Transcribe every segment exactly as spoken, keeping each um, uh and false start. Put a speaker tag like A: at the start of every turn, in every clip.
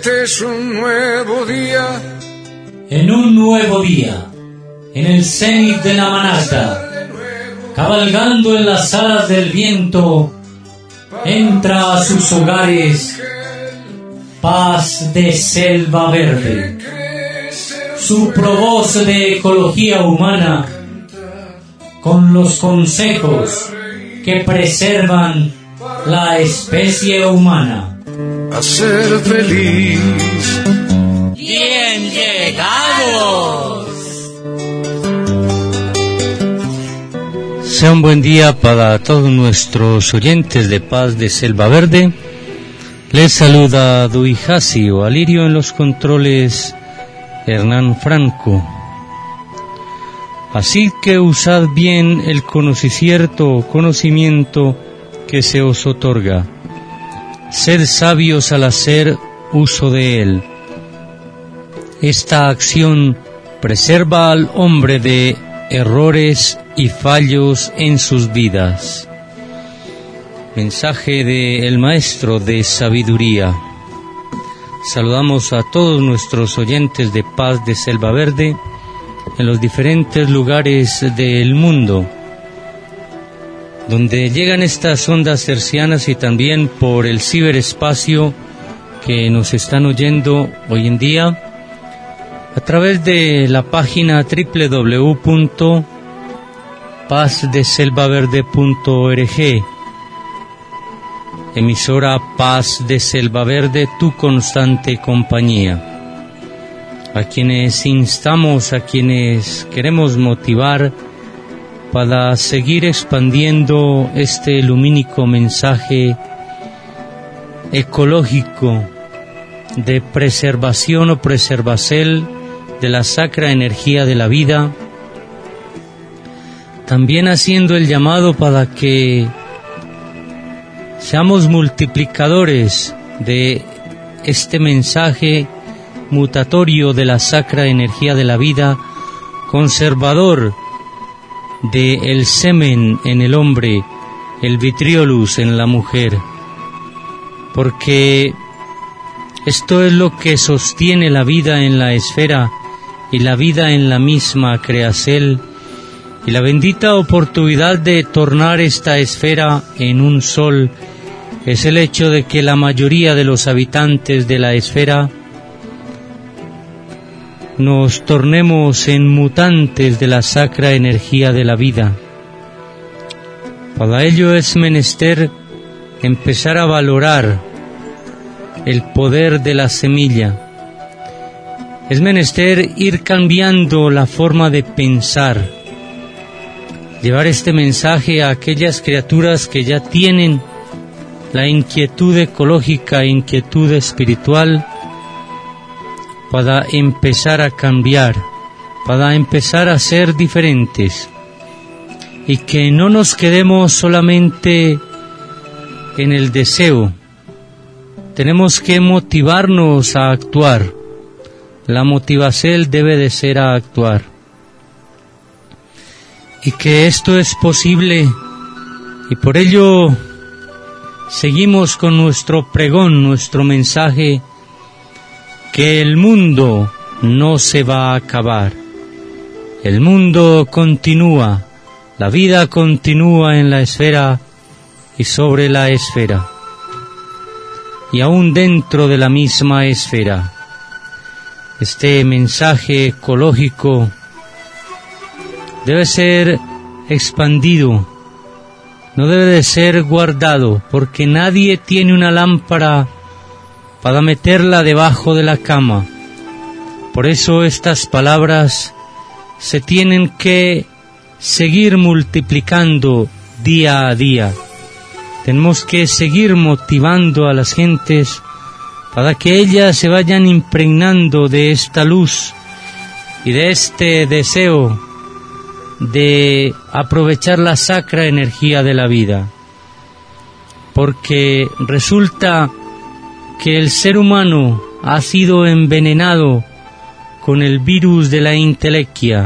A: Este es un nuevo día.
B: En un nuevo día, en el cenit de la Manata, cabalgando en las alas del viento, entra a sus hogares Paz de Selva Verde, su provoz de ecología humana, con los consejos que preservan la especie humana.
A: A ser feliz.
B: ¡Bien llegados!
C: Sea un buen día para todos nuestros oyentes de Paz de Selva Verde. Les saluda Duijasi o Alirio en los controles, Hernán Franco. Así que usad bien el conocimiento, conocimiento que se os otorga. Sed sabios al hacer uso de él. Esta acción preserva al hombre de errores y fallos en sus vidas. Mensaje del Maestro de Sabiduría. Saludamos a todos nuestros oyentes de Paz de Selva Verde en los diferentes lugares del mundo donde llegan estas ondas hercianas y también por el ciberespacio que nos están oyendo hoy en día a través de la página doble u doble u doble u punto paz de selva verde punto org, emisora Paz de Selva Verde, tu constante compañía. A quienes instamos, a quienes queremos motivar para seguir expandiendo este lumínico mensaje ecológico de preservación o preservacel de la sacra energía de la vida, también haciendo el llamado para que seamos multiplicadores de este mensaje mutatorio de la sacra energía de la vida, conservador de el semen en el hombre, el vitriolus en la mujer, porque esto es lo que sostiene la vida en la esfera y la vida en la misma creacel, y la bendita oportunidad de tornar esta esfera en un sol es el hecho de que la mayoría de los habitantes de la esfera nos tornemos en mutantes de la sacra energía de la vida. Para ello es menester empezar a valorar el poder de la semilla. Es menester ir cambiando la forma de pensar, llevar este mensaje a aquellas criaturas que ya tienen la inquietud ecológica e inquietud espiritual, para empezar a cambiar, para empezar a ser diferentes, y que no nos quedemos solamente en el deseo. Tenemos que motivarnos a actuar. La motivación debe de ser a actuar, y que esto es posible, y por ello seguimos con nuestro pregón, nuestro mensaje, que el mundo no se va a acabar. El mundo continúa, la vida continúa en la esfera y sobre la esfera, y aún dentro de la misma esfera. Este mensaje ecológico debe ser expandido, no debe de ser guardado, porque nadie tiene una lámpara para meterla debajo de la cama. Por eso estas palabras se tienen que seguir multiplicando día a día. Tenemos que seguir motivando a las gentes para que ellas se vayan impregnando de esta luz y de este deseo de aprovechar la sacra energía de la vida. Porque resulta que el ser humano ha sido envenenado con el virus de la intelequia,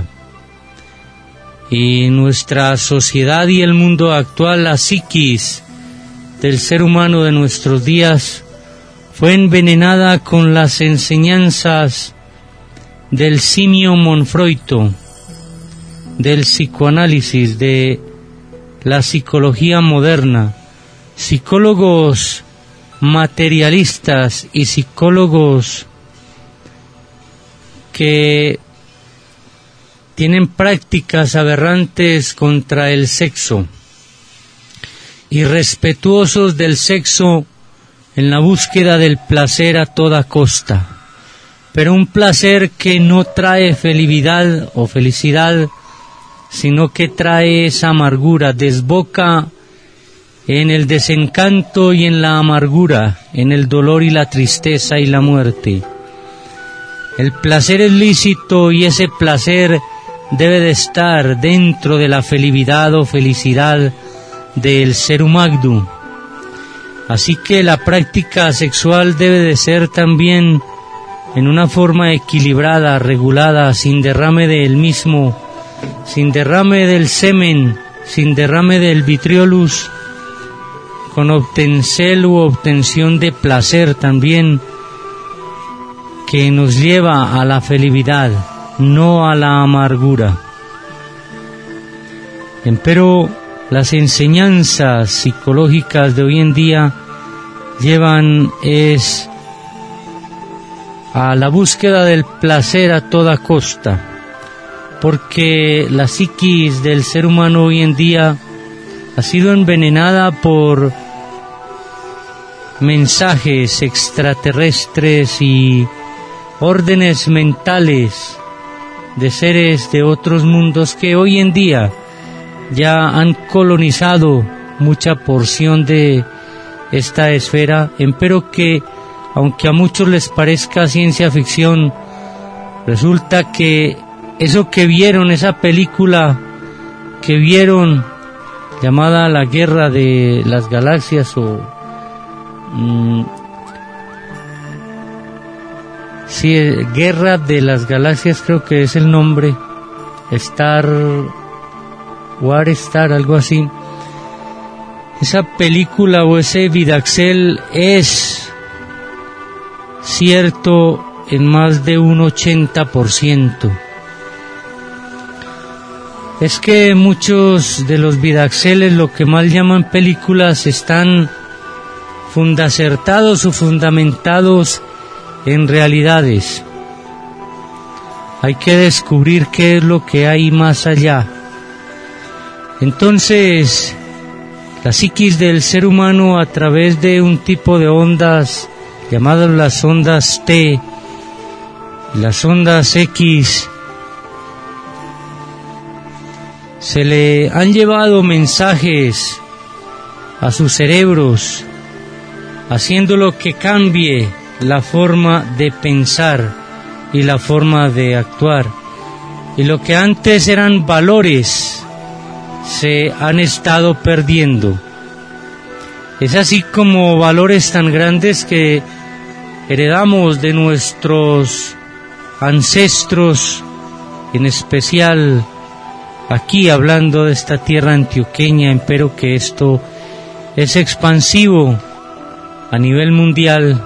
C: y nuestra sociedad y el mundo actual, la psiquis del ser humano de nuestros días, fue envenenada con las enseñanzas del simio Manfrotto, del psicoanálisis, de la psicología moderna, psicólogos materialistas y psicólogos que tienen prácticas aberrantes contra el sexo, irrespetuosos del sexo en la búsqueda del placer a toda costa, pero un placer que no trae felicidad o felicidad, sino que trae esa amargura, desboca en el desencanto y en la amargura, en el dolor y la tristeza y la muerte. El placer es lícito y ese placer debe de estar dentro de la felicidad o felicidad del ser humano. Así que la práctica sexual debe de ser también en una forma equilibrada, regulada, sin derrame del mismo, sin derrame del semen, sin derrame del vitriolus, con obtencel u obtención de placer también, que nos lleva a la felicidad, no a la amargura. Empero las enseñanzas psicológicas de hoy en día llevan es a la búsqueda del placer a toda costa, porque la psiquis del ser humano hoy en día ha sido envenenada por mensajes extraterrestres y órdenes mentales de seres de otros mundos que hoy en día ya han colonizado mucha porción de esta esfera, empero que, aunque a muchos les parezca ciencia ficción, resulta que eso que vieron, esa película que vieron llamada La Guerra de las Galaxias o mmm, sí, Guerra de las Galaxias creo que es el nombre, Star War Star, algo así. Esa película o ese Vidaxel es cierto en más de un ochenta por ciento. Es que muchos de los Vidaxeles, lo que mal llaman películas, están fundacertados o fundamentados en realidades. Hay que descubrir qué es lo que hay más allá. Entonces, la psiquis del ser humano, a través de un tipo de ondas llamadas las ondas T, las ondas X, se le han llevado mensajes a sus cerebros, haciéndolo que cambie la forma de pensar y la forma de actuar. Y lo que antes eran valores se han estado perdiendo. Es así como valores tan grandes que heredamos de nuestros ancestros, en especial aquí hablando de esta tierra antioqueña, empero que esto es expansivo a nivel mundial.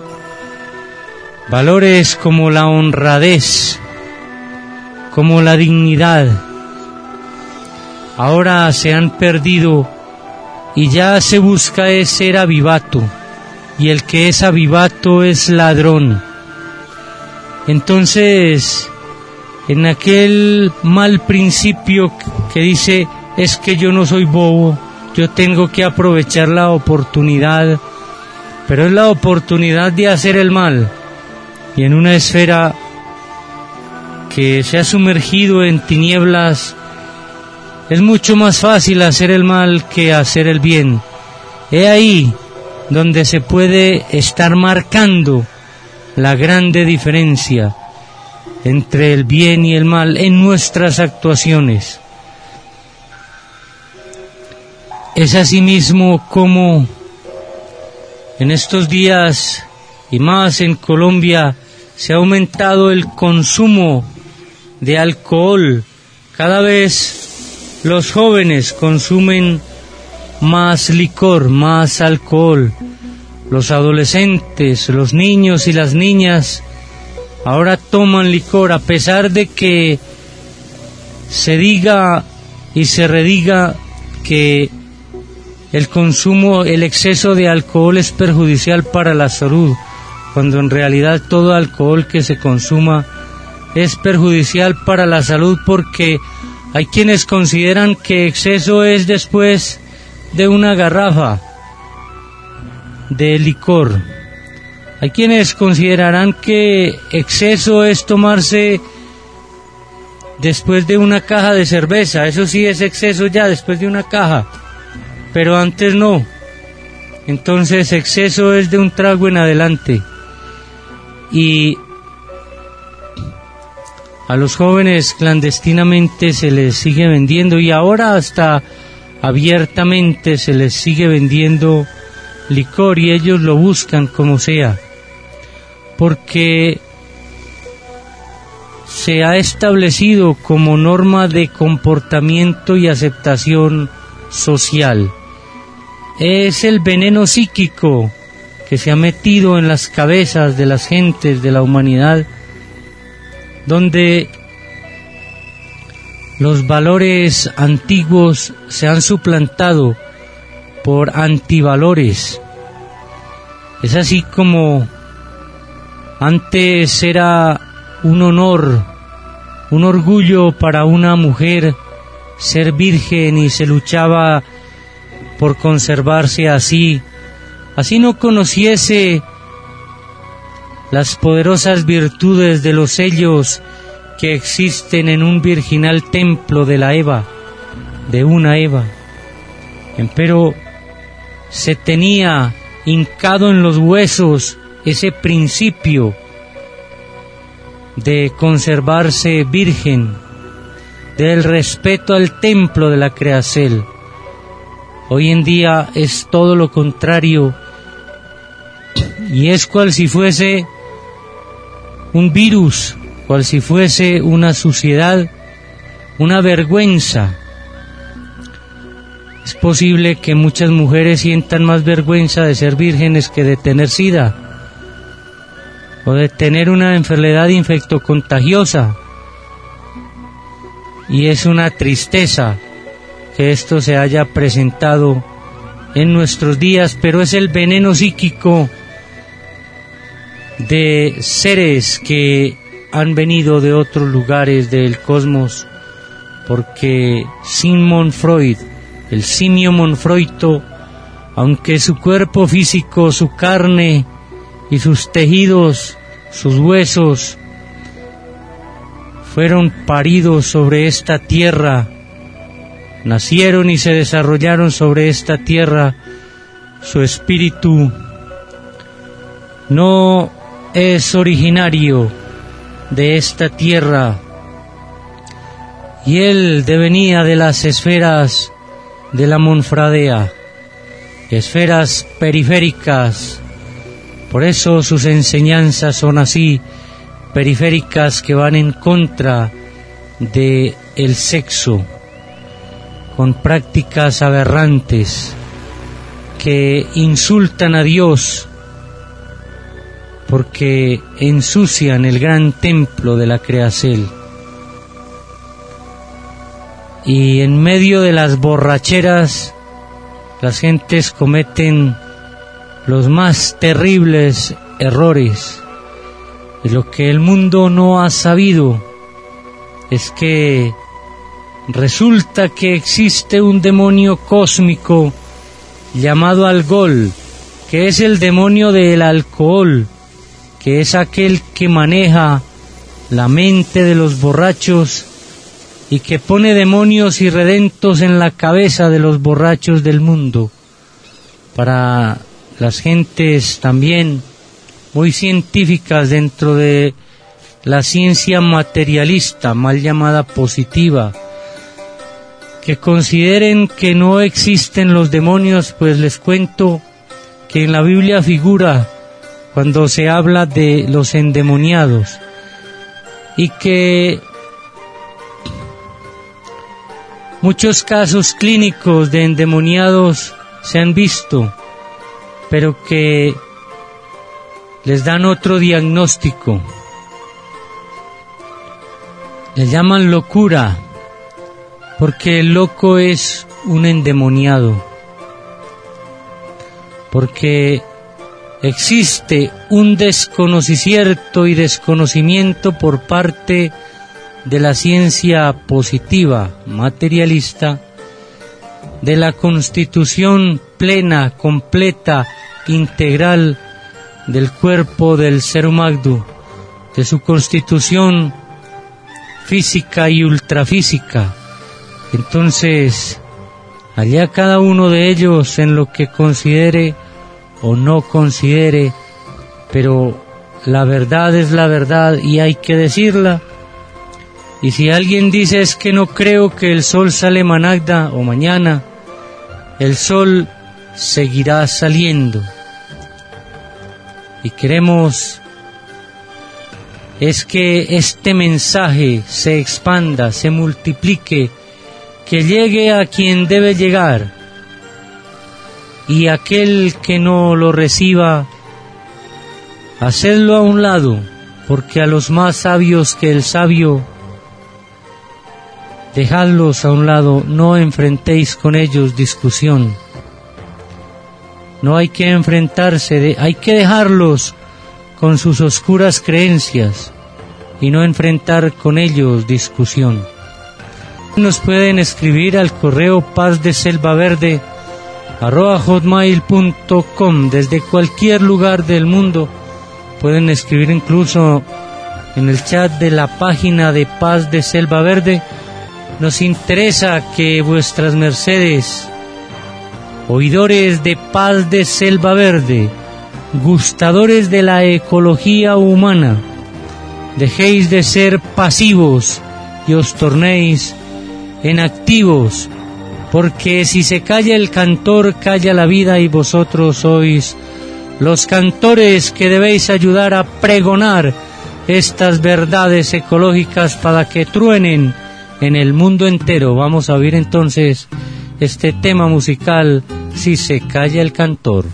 C: Valores como la honradez, como la dignidad, ahora se han perdido y ya se busca es ser avivato, y el que es avivato es ladrón. Entonces, en aquel mal principio que dice, es que yo no soy bobo, yo tengo que aprovechar la oportunidad, pero es la oportunidad de hacer el mal, y en una esfera que se ha sumergido en tinieblas, es mucho más fácil hacer el mal que hacer el bien. He ahí donde se puede estar marcando la grande diferencia entre el bien y el mal en nuestras actuaciones. Es asimismo como en estos días, y más en Colombia, se ha aumentado el consumo de alcohol. Cada vez los jóvenes consumen más licor, más alcohol. los adolescentes, los niños y las niñas ahora toman licor, a pesar de que se diga y se rediga que el consumo, el exceso de alcohol es perjudicial para la salud, cuando en realidad todo alcohol que se consuma es perjudicial para la salud, porque hay quienes consideran que exceso es después de una garrafa de licor. Hay quienes considerarán que exceso es tomarse después de una caja de cerveza. Eso sí es exceso ya después de una caja, pero antes no. Entonces exceso es de un trago en adelante. Y a los jóvenes clandestinamente se les sigue vendiendo, y ahora hasta abiertamente se les sigue vendiendo licor, y ellos lo buscan como sea, porque se ha establecido como norma de comportamiento y aceptación social. Es el veneno psíquico que se ha metido en las cabezas de las gentes de la humanidad, donde los valores antiguos se han suplantado por antivalores. Es así como antes era un honor, un orgullo para una mujer ser virgen, y se luchaba por conservarse así, así no conociese las poderosas virtudes de los sellos que existen en un virginal templo de la Eva, de una Eva. Empero se tenía hincado en los huesos ese principio de conservarse virgen, del respeto al templo de la Creacel. Hoy en día es todo lo contrario, y es cual si fuese un virus, cual si fuese una suciedad, una vergüenza. Es posible que muchas mujeres sientan más vergüenza de ser vírgenes que de tener sida, o de tener una enfermedad infectocontagiosa, y es una tristeza que esto se haya presentado en nuestros días, pero es el veneno psíquico de seres que han venido de otros lugares del cosmos, porque Sigmund Freud, el simio monfroito, aunque su cuerpo físico, su carne y sus tejidos, sus huesos, fueron paridos sobre esta tierra, nacieron y se desarrollaron sobre esta tierra, su espíritu no es originario de esta tierra, y él devenía de las esferas de la monfradea, esferas periféricas. Por eso sus enseñanzas son así, periféricas, que van en contra de el sexo, con prácticas aberrantes que insultan a Dios, porque ensucian el gran templo de la Creacel. Y en medio de las borracheras, las gentes cometen los más terribles errores. Y lo que el mundo no ha sabido es que resulta que existe un demonio cósmico llamado Algol, que es el demonio del alcohol, que es aquel que maneja la mente de los borrachos y que pone demonios irredentos en la cabeza de los borrachos del mundo. Para las gentes también muy científicas dentro de la ciencia materialista, mal llamada positiva, que consideren que no existen los demonios, pues les cuento que en la Biblia figura cuando se habla de los endemoniados, y que muchos casos clínicos de endemoniados se han visto, pero que les dan otro diagnóstico. Le llaman locura, porque el loco es un endemoniado, porque existe un desconocimiento y desconocimiento por parte de la ciencia positiva, materialista, de la constitución plena, completa, integral del cuerpo del ser humano, de su constitución física y ultrafísica. Entonces, allá cada uno de ellos en lo que considere o no considere, pero la verdad es la verdad y hay que decirla. Y si alguien dice es que no creo que el sol sale managda o mañana, el sol seguirá saliendo. Y queremos es que este mensaje se expanda, se multiplique, que llegue a quien debe llegar, y aquel que no lo reciba, hacedlo a un lado, porque a los más sabios que el sabio, dejadlos a un lado, no enfrentéis con ellos discusión. No hay que enfrentarse, hay que dejarlos con sus oscuras creencias y no enfrentar con ellos discusión. Nos pueden escribir al correo pazdeselvaverde arroba hotmail punto com desde cualquier lugar del mundo. Pueden escribir incluso en el chat de la página de Paz de Selva Verde. Nos interesa que vuestras mercedes, oidores de Paz de Selva Verde, gustadores de la ecología humana, dejéis de ser pasivos y os tornéis en activos, porque si se calla el cantor, calla la vida, y vosotros sois los cantores que debéis ayudar a pregonar estas verdades ecológicas para que truenen en el mundo entero. Vamos a oír entonces este tema musical, Si se calla el cantor.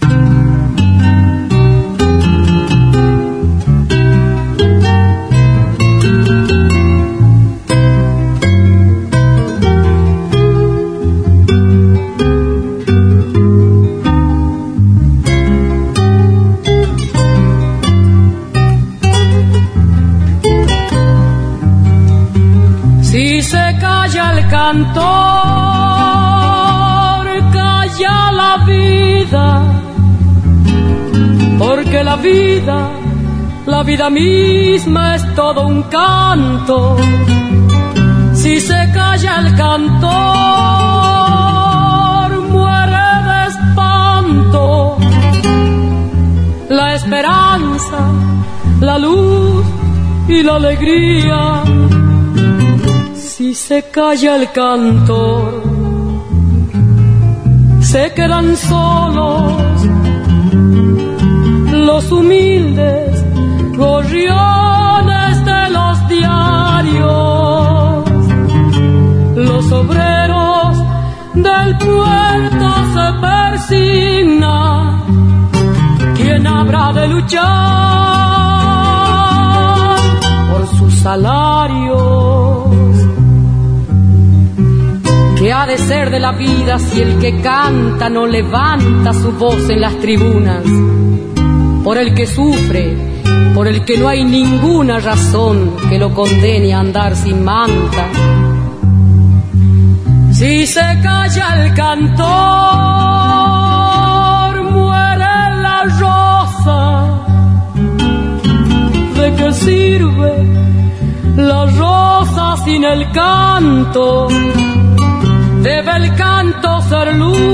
D: Si se calla el cantor, calla la vida, porque la vida, la vida misma es todo un canto. Si se calla el cantor, muere de espanto la esperanza, la luz y la alegría. Si se calla el cantor, se quedan solos los humildes gorriones de los diarios. Los obreros del puerto se persignan. ¿Quién habrá de luchar por sus salarios? ¿Qué ha de ser de la vida si el que canta no levanta su voz en las tribunas? Por el que sufre, por el que no hay ninguna razón que lo condene a andar sin manta. Si se calla el cantor, muere la rosa. ¿De qué sirve la rosa sin el canto? Debe el canto ser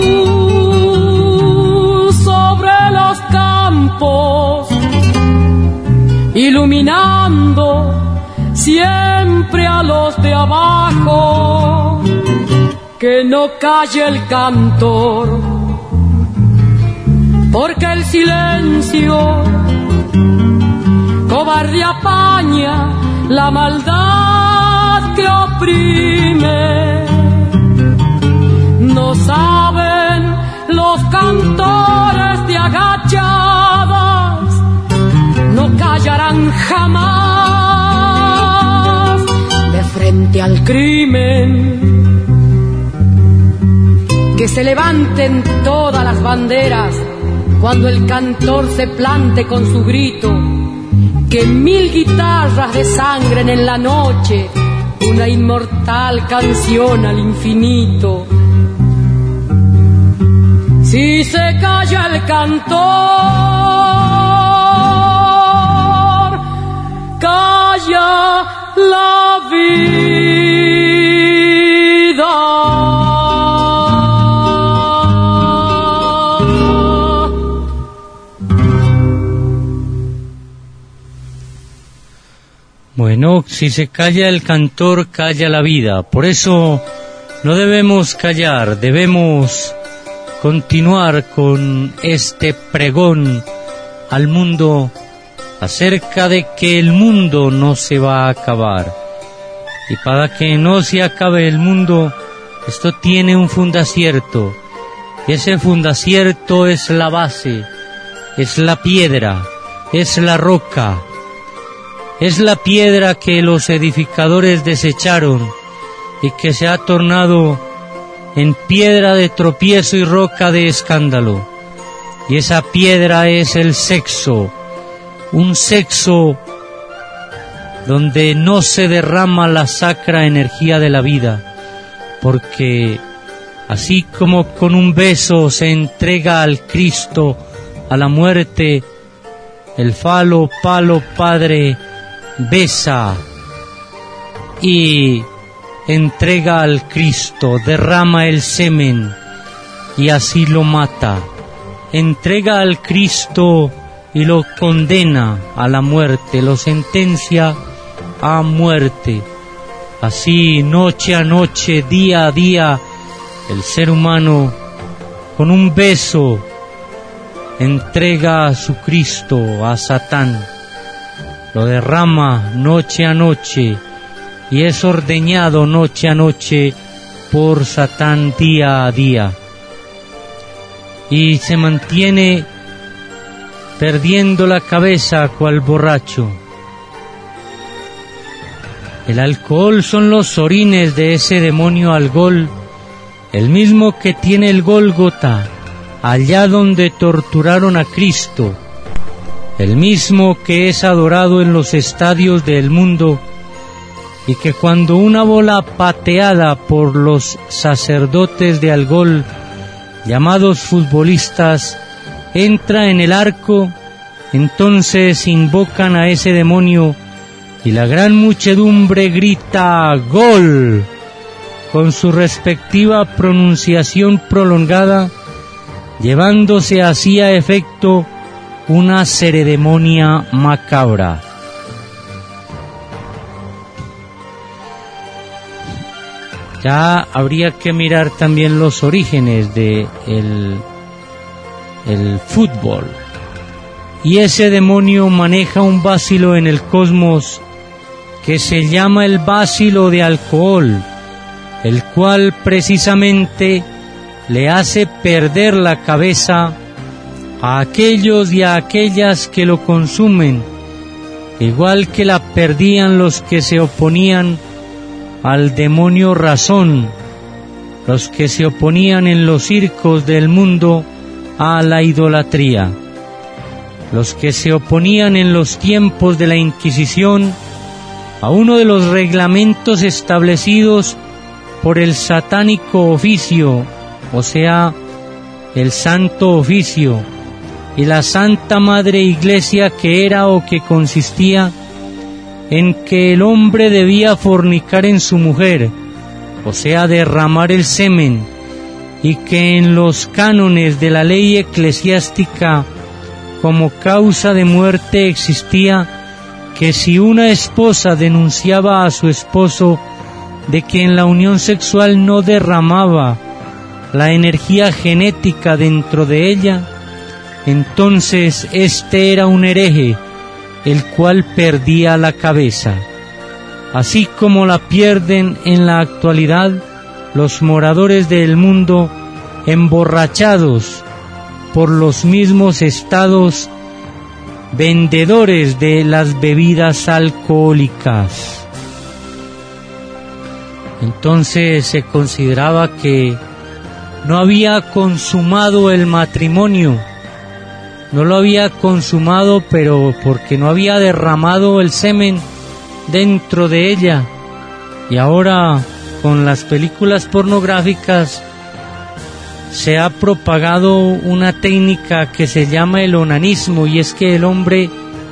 D: luz sobre los campos, iluminando siempre a los de abajo. Que no calle el cantor, porque el silencio cobarde apaña la maldad que oprime. No saben los cantores de Agata al crimen. Que se levanten todas las banderas cuando el cantor se plante con su grito. Que mil guitarras desangren en la noche una inmortal canción al infinito. Si se calla el cantor, calla la vida.
C: Bueno, si se calla el cantor, calla la vida. Por eso no debemos callar, debemos continuar con este pregón al mundo acerca de que el mundo no se va a acabar. Y para que no se acabe el mundo, esto tiene un fundacierto. Y ese fundacierto es la base, es la piedra, es la roca. Es la piedra que los edificadores desecharon y que se ha tornado en piedra de tropiezo y roca de escándalo. Y esa piedra es el sexo, un sexo donde no se derrama la sacra energía de la vida, porque así como con un beso se entrega al Cristo a la muerte, el falo, palo, padre, besa y entrega al Cristo, derrama el semen y así lo mata. Entrega al Cristo y lo condena a la muerte, lo sentencia a muerte. Así, noche a noche, día a día, el ser humano, con un beso, entrega a su Cristo a Satán. Lo derrama noche a noche y es ordeñado noche a noche por Satán día a día. Y se mantiene perdiendo la cabeza cual borracho. El alcohol son los orines de ese demonio algol, el mismo que tiene el Gólgota, allá donde torturaron a Cristo, el mismo que es adorado en los estadios del mundo, y que cuando una bola pateada por los sacerdotes de algol, llamados futbolistas, entra en el arco, entonces invocan a ese demonio y la gran muchedumbre grita ¡Gol!, con su respectiva pronunciación prolongada, llevándose así a efecto una ceremonia macabra. Ya habría que mirar también los orígenes de el, el fútbol. Y ese demonio maneja un bácilo en el cosmos que se llama el bácilo de alcohol, el cual precisamente le hace perder la cabeza a aquellos y a aquellas que lo consumen, igual que la perdían los que se oponían al demonio razón, los que se oponían en los circos del mundo a la idolatría, los que se oponían en los tiempos de la Inquisición a uno de los reglamentos establecidos por el satánico oficio, o sea, el santo oficio, y la Santa Madre Iglesia, que era o que consistía en que el hombre debía fornicar en su mujer, o sea, derramar el semen, y que en los cánones de la ley eclesiástica como causa de muerte existía que si una esposa denunciaba a su esposo de que en la unión sexual no derramaba la energía genética dentro de ella, entonces este era un hereje, el cual perdía la cabeza, así como la pierden en la actualidad los moradores del mundo emborrachados por los mismos estados vendedores de las bebidas alcohólicas. Entonces se consideraba que no había consumado el matrimonio, no lo había consumado, pero porque no había derramado el semen dentro de ella. Y ahora, con las películas pornográficas, se ha propagado una técnica que se llama el onanismo, y es que el hombre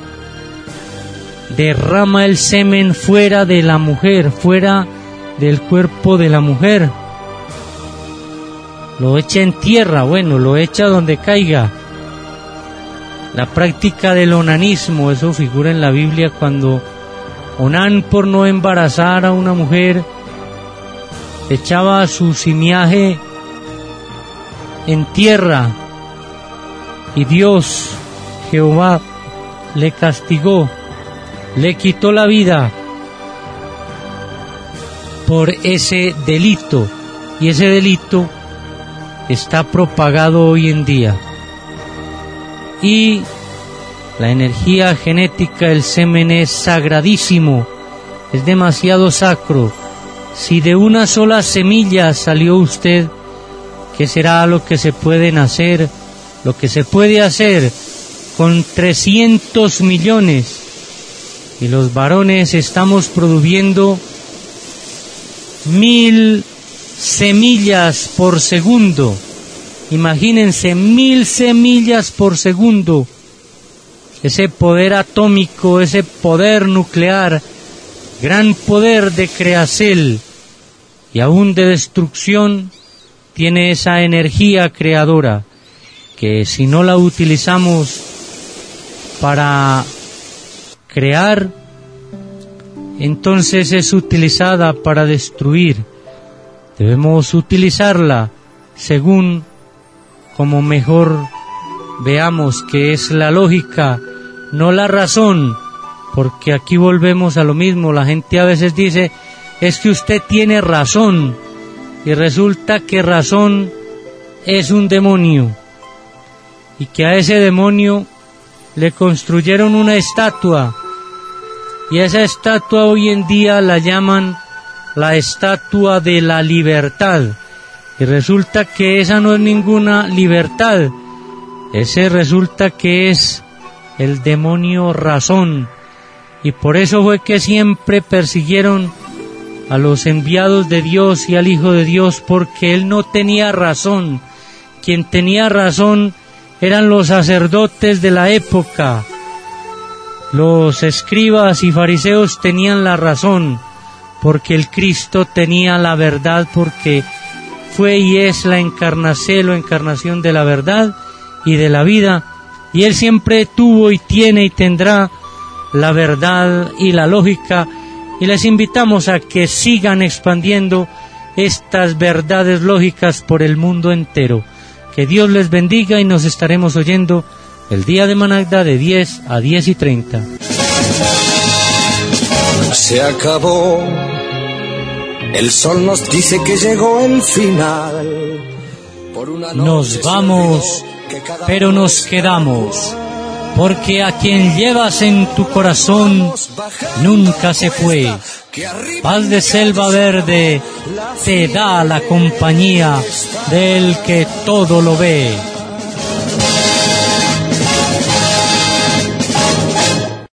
C: derrama el semen fuera de la mujer, fuera del cuerpo de la mujer. Lo echa en tierra, bueno, lo echa donde caiga. La práctica del onanismo, eso figura en la Biblia cuando Onán, por no embarazar a una mujer, echaba su simiaje en tierra, y Dios, Jehová, le castigó, le quitó la vida por ese delito, y ese delito está propagado hoy en día. Y la energía genética del semen es sagradísimo, es demasiado sacro. Si de una sola semilla salió usted, ¿qué será lo que se puede nacer, lo que se puede hacer con trescientos millones? Y los varones estamos produciendo mil semillas por segundo. Imagínense, mil semillas por segundo. Ese poder atómico, ese poder nuclear, gran poder de creacel y aún de destrucción, tiene esa energía creadora que si no la utilizamos para crear, entonces es utilizada para destruir. Debemos utilizarla según como mejor veamos, que es la lógica, no la razón, porque aquí volvemos a lo mismo. La gente a veces dice, es que usted tiene razón, y resulta que razón es un demonio, y que a ese demonio le construyeron una estatua, y esa estatua hoy en día la llaman la estatua de la libertad, y resulta que esa no es ninguna libertad, ese resulta que es el demonio razón, y por eso fue que siempre persiguieron a los enviados de Dios y al Hijo de Dios, porque él no tenía razón. Quien tenía razón eran los sacerdotes de la época. Los escribas y fariseos tenían la razón, porque el Cristo tenía la verdad, porque fue y es la encarnación o encarnación de la verdad y de la vida, y él siempre tuvo y tiene y tendrá la verdad y la lógica, y les invitamos a que sigan expandiendo estas verdades lógicas por el mundo entero. Que Dios les bendiga, y nos estaremos oyendo el día de Managda de diez a diez y treinta.
A: Se acabó, el sol nos dice que llegó el final. Por una noche
C: nos vamos, pero nos quedamos, porque a quien llevas en tu corazón nunca se fue. Paz de selva verde te da la compañía del que todo lo ve.